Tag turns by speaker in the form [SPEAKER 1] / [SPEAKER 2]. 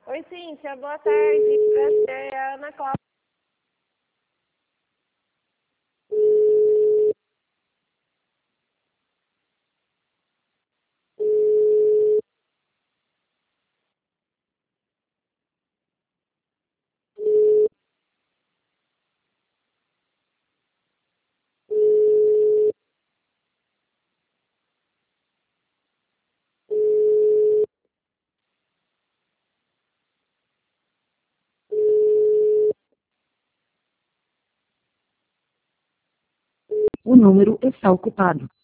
[SPEAKER 1] Oi, Cíntia, boa tarde. Prazer, é a Ana Cláudia.
[SPEAKER 2] O número está ocupado.